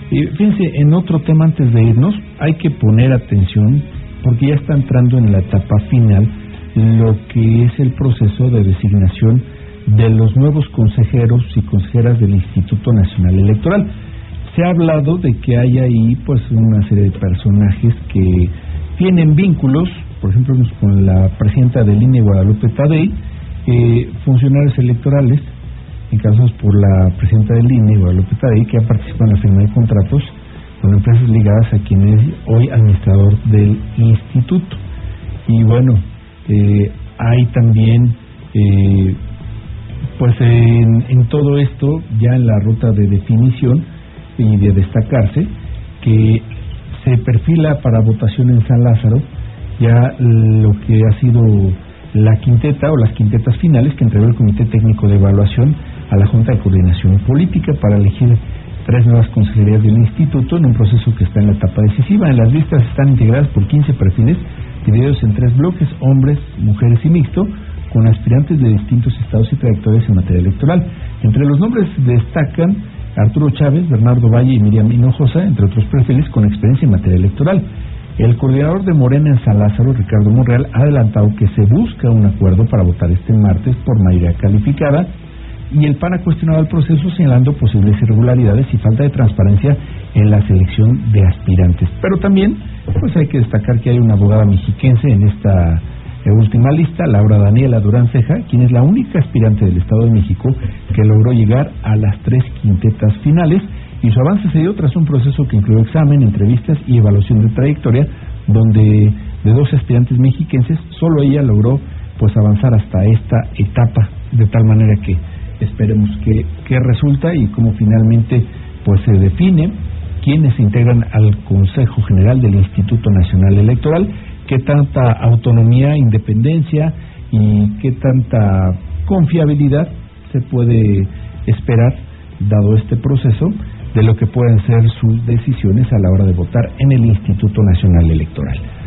Y fíjense, en otro tema antes de irnos, hay que poner atención porque ya está entrando en la etapa final lo que es el proceso de designación de los nuevos consejeros y consejeras del Instituto Nacional Electoral. Se ha hablado de que hay ahí pues una serie de personajes que tienen vínculos, por ejemplo con la presidenta del INE, Guadalupe Tadei, funcionarios electorales encabezados por la presidenta del INE, Guadalupe Tadei, que ha participado en la firma de contratos con empresas ligadas a quien es hoy administrador del instituto. Y bueno, hay también pues en todo esto, ya en la ruta de definición y de destacarse, que se perfila para votación en San Lázaro ya lo que ha sido la quinteta o las quintetas finales que entregó el Comité Técnico de Evaluación a la Junta de Coordinación Política para elegir 3 nuevas consejerías del instituto en un proceso que está en la etapa decisiva. En las listas están integradas por 15 perfiles divididos en 3 bloques: hombres, mujeres y mixto, con aspirantes de distintos estados y trayectorias en materia electoral. Entre los nombres destacan Arturo Chávez, Bernardo Valle y Miriam Hinojosa, entre otros perfiles con experiencia en materia electoral. El coordinador de Morena en San Lázaro, Ricardo Monreal, ha adelantado que se busca un acuerdo para votar este martes por mayoría calificada, y el PAN ha cuestionado el proceso señalando posibles irregularidades y falta de transparencia en la selección de aspirantes. Pero también pues hay que destacar que hay una abogada mexiquense en esta última lista, Laura Daniela Durán Ceja, quien es la única aspirante del Estado de México que logró llegar a las 3 quintetas finales, y su avance se dio tras un proceso que incluyó examen, entrevistas y evaluación de trayectoria, donde de 12 aspirantes mexiquenses solo ella logró pues avanzar hasta esta etapa, de tal manera que esperemos que resulta y cómo finalmente pues se define quiénes se integran al Consejo General del Instituto Nacional Electoral, qué tanta autonomía, independencia y qué tanta confiabilidad se puede esperar, dado este proceso, de lo que pueden ser sus decisiones a la hora de votar en el Instituto Nacional Electoral.